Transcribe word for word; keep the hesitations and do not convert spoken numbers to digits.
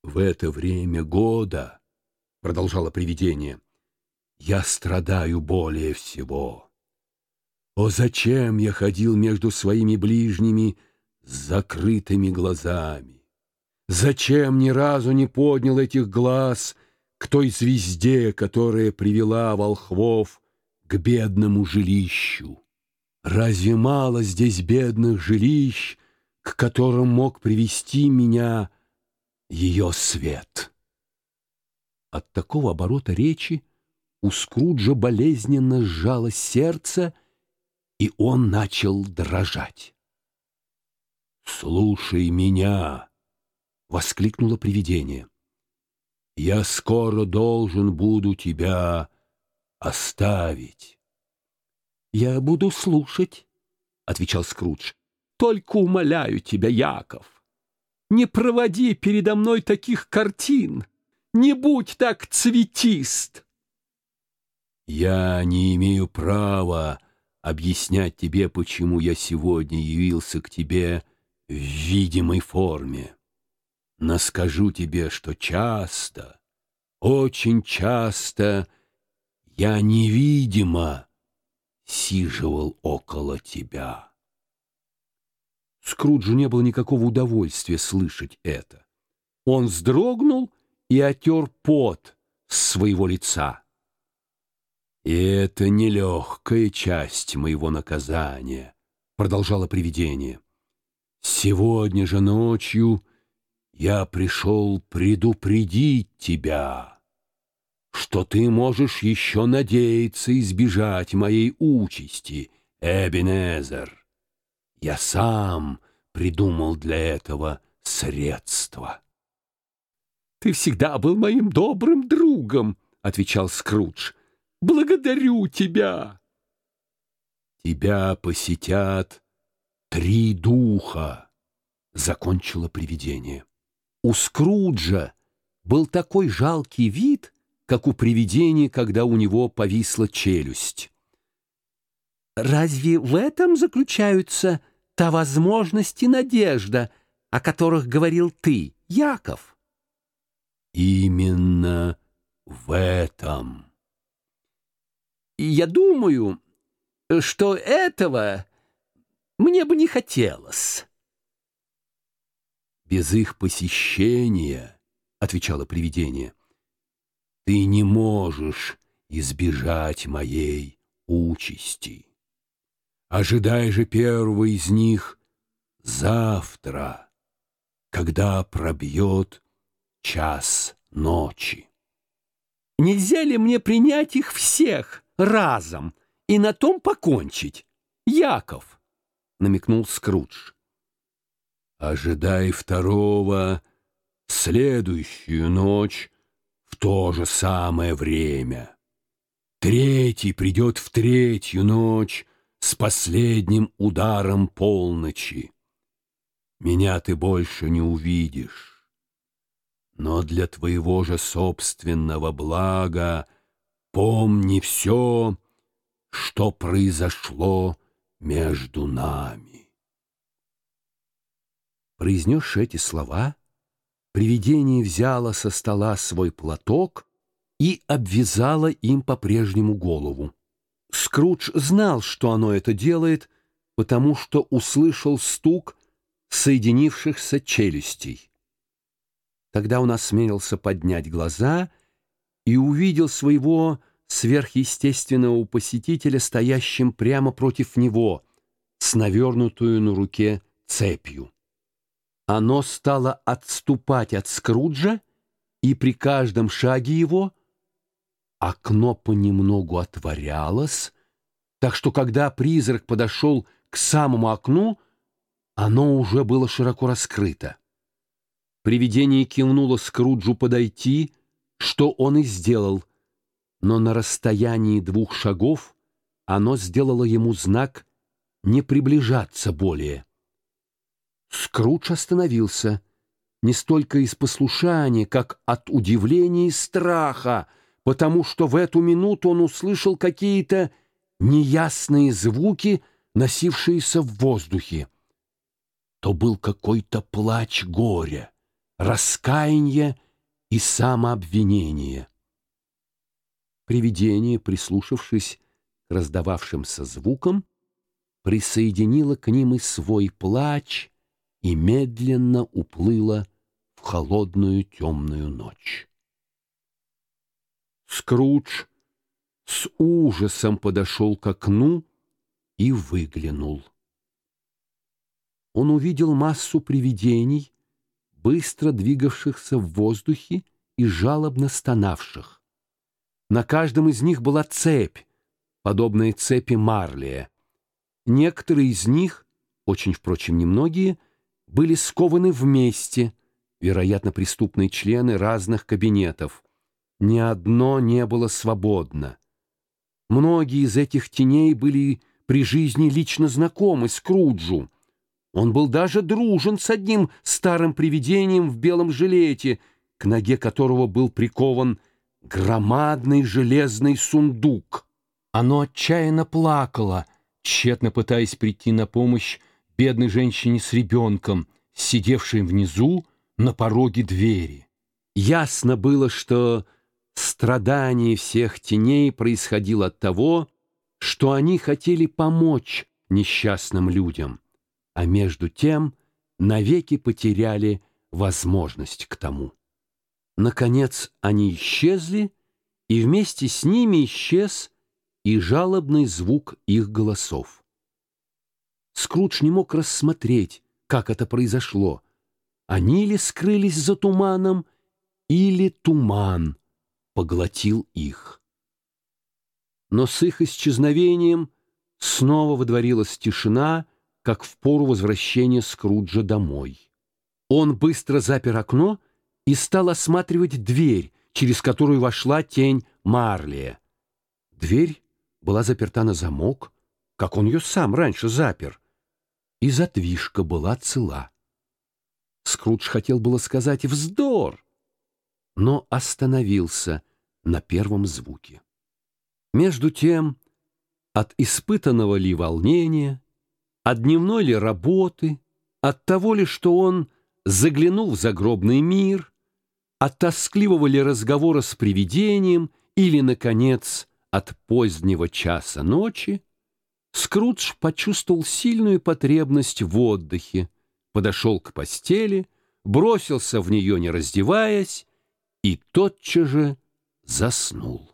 «В это время года, — продолжало привидение, — я страдаю более всего. О, зачем я ходил между своими ближними с закрытыми глазами? Зачем ни разу не поднял этих глаз к той звезде, которая привела волхвов к бедному жилищу? Разве мало здесь бедных жилищ, к которым мог привести меня ее свет?» От такого оборота речи у Скруджа болезненно сжалось сердце, и он начал дрожать. «Слушай меня!» — воскликнуло привидение. «Я скоро должен буду тебя оставить». «Я буду слушать», — отвечал Скрудж. «Только умоляю тебя, Яков, не проводи передо мной таких картин, не будь так цветист». «Я не имею права объяснять тебе, почему я сегодня явился к тебе в видимой форме. Но скажу тебе, что часто, очень часто я невидимо сиживал около тебя». Скруджу не было никакого удовольствия слышать это. Он вздрогнул и отер пот с своего лица. «И это нелегкая часть моего наказания», — продолжало привидение. «Сегодня же ночью я пришел предупредить тебя, что ты можешь еще надеяться избежать моей участи, Эбенезер. Я сам придумал для этого средства». «Ты всегда был моим добрым другом», — отвечал Скрудж. «Благодарю тебя». «Тебя посетят три духа», — закончило привидение. У Скруджа был такой жалкий вид, как у привидения, когда у него повисла челюсть. «Разве в этом заключаются та возможность и надежда, о которых говорил ты, Яков?» «Именно в этом». «Я думаю, что этого мне бы не хотелось». «Без их посещения, — отвечало привидение, — ты не можешь избежать моей участи. Ожидай же первого из них завтра, когда пробьет час ночи». «Нельзя ли мне принять их всех разом и на том покончить, Яков?» — намекнул Скрудж. «Ожидай второго следующую ночь в то же самое время. Третий придет в третью ночь с последним ударом полночи. Меня ты больше не увидишь. Но для твоего же собственного блага помни все, что произошло между нами». Произнесши эти слова, привидение взяло со стола свой платок и обвязало им по-прежнему голову. Скрудж знал, что оно это делает, потому что услышал стук соединившихся челюстей. Тогда он осмелился поднять глаза и увидел своего сверхъестественного посетителя, стоящим прямо против него, с навернутую на руке цепью. Оно стало отступать от Скруджа, и при каждом шаге его окно понемногу отворялось, так что, когда призрак подошел к самому окну, оно уже было широко раскрыто. Привидение кивнуло Скруджу подойти, что он и сделал, но на расстоянии двух шагов оно сделало ему знак не приближаться более. Скрудж остановился, не столько из послушания, как от удивления и страха, потому что в эту минуту он услышал какие-то неясные звуки, носившиеся в воздухе. То был какой-то плач горя, раскаяние и самообвинение. Привидение, прислушавшись к раздававшимся звукам, присоединило к ним и свой плач и медленно уплыло в холодную темную ночь. Скрудж с ужасом подошел к окну и выглянул. Он увидел массу привидений, быстро двигавшихся в воздухе и жалобно стонавших. На каждом из них была цепь, подобная цепи Марлия. Некоторые из них, очень, впрочем, немногие, были скованы вместе, вероятно, преступные члены разных кабинетов. Ни одно не было свободно. Многие из этих теней были при жизни лично знакомы Скруджу. Он был даже дружен с одним старым привидением в белом жилете, к ноге которого был прикован громадный железный сундук. Оно отчаянно плакало, тщетно пытаясь прийти на помощь бедной женщине с ребенком, сидевшей внизу на пороге двери. Ясно было, что страдание всех теней происходило от того, что они хотели помочь несчастным людям, а между тем навеки потеряли возможность к тому. Наконец они исчезли, и вместе с ними исчез и жалобный звук их голосов. Скрудж не мог рассмотреть, как это произошло. Они ли скрылись за туманом, или туман поглотил их. Но с их исчезновением снова водворилась тишина, как в пору возвращения Скруджа домой. Он быстро запер окно и стал осматривать дверь, через которую вошла тень Марлия. Дверь была заперта на замок, как он ее сам раньше запер, и задвижка была цела. Скрудж хотел было сказать «вздор», но остановился на первом звуке. Между тем, от испытанного ли волнения, от дневной ли работы, от того ли, что он заглянул в загробный мир, от тоскливого ли разговора с привидением или, наконец, от позднего часа ночи, Скрудж почувствовал сильную потребность в отдыхе, подошел к постели, бросился в нее, не раздеваясь, и тотчас же заснул.